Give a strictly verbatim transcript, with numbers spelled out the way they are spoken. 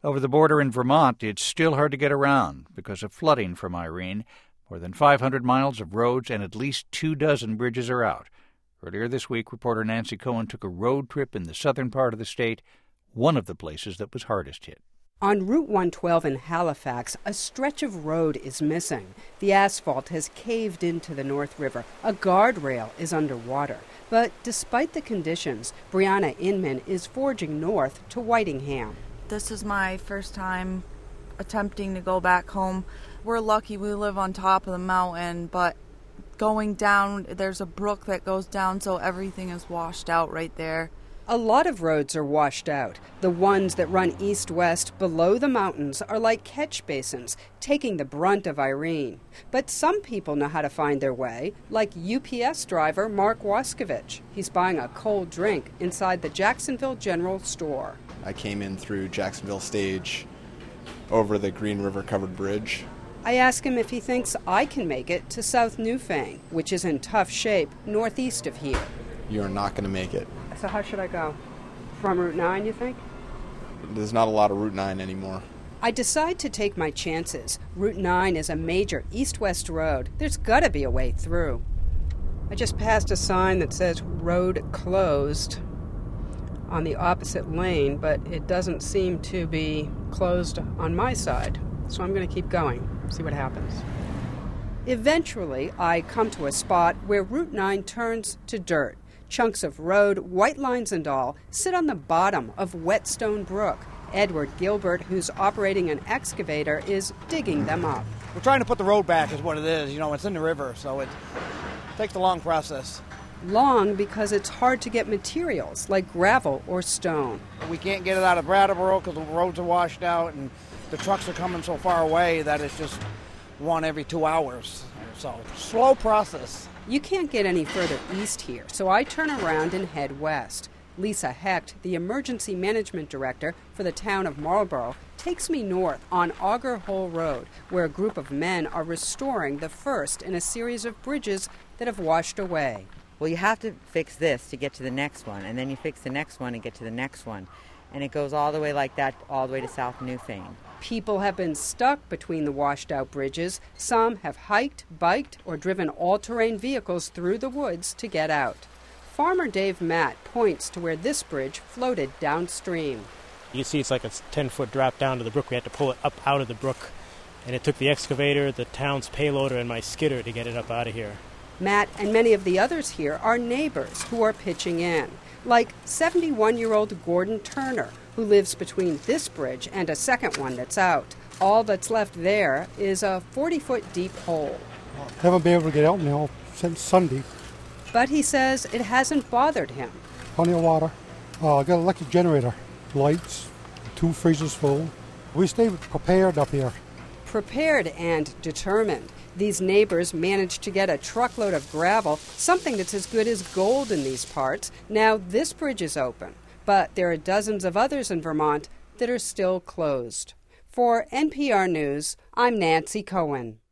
Over the border in Vermont, it's still hard to get around because of flooding from Irene. More than five hundred miles of roads and at least two dozen bridges are out. Earlier this week, reporter Nancy Cohen took a road trip in the southern part of the state, one of the places that was hardest hit. On Route one twelve in Halifax, a stretch of road is missing. The asphalt has caved into the North River. A guardrail is underwater. But despite the conditions, Brianna Inman is forging north to Whitingham. This is my first time attempting to go back home. We're lucky we live on top of the mountain, but going down, there's a brook that goes down, so everything is washed out right there. A lot of roads are washed out. The ones that run east-west below the mountains are like catch basins, taking the brunt of Irene. But some people know how to find their way, like U P S driver Mark Waskovich. He's buying a cold drink inside the Jacksonville General Store. I came in through Jacksonville Stage over the Green River covered bridge. I ask him if he thinks I can make it to South Newfane, which is in tough shape northeast of here. You're not going to make it. So how should I go? From Route nine, you think? There's not a lot of Route nine anymore. I decide to take my chances. Route nine is a major east-west road. There's got to be a way through. I just passed a sign that says road closed on the opposite lane, but it doesn't seem to be closed on my side. So I'm going to keep going, see what happens. Eventually, I come to a spot where Route nine turns to dirt. Chunks of road, white lines and all, sit on the bottom of Whetstone Brook. Edward Gilbert, who's operating an excavator, is digging them up. We're trying to put the road back is what it is. You know, it's in the river, so it takes a long process. Long because it's hard to get materials like gravel or stone. We can't get it out of Brattleboro because the roads are washed out and the trucks are coming so far away that it's just one every two hours. So, slow process. You can't get any further east here, so I turn around and head west. Lisa Hecht, the emergency management director for the town of Marlborough, takes me north on Auger Hole Road, where a group of men are restoring the first in a series of bridges that have washed away. Well, you have to fix this to get to the next one, and then you fix the next one and get to the next one. And it goes all the way like that, all the way to South Newfane. People have been stuck between the washed-out bridges. Some have hiked, biked, or driven all-terrain vehicles through the woods to get out. Farmer Dave Matt points to where this bridge floated downstream. You see it's like a ten-foot drop down to the brook. We had to pull it up out of the brook. And it took the excavator, the town's payloader, and my skidder to get it up out of here. Matt and many of the others here are neighbors who are pitching in, like seventy-one-year-old Gordon Turner, who lives between this bridge and a second one that's out. All that's left there is a forty-foot deep hole. Haven't been able to get out now since Sunday. But he says it hasn't bothered him. Plenty of water. Uh, I got an electric generator, lights, two freezers full. We stay prepared up here. Prepared and determined. These neighbors managed to get a truckload of gravel, something that's as good as gold in these parts. Now this bridge is open, but there are dozens of others in Vermont that are still closed. For N P R News, I'm Nancy Cohen.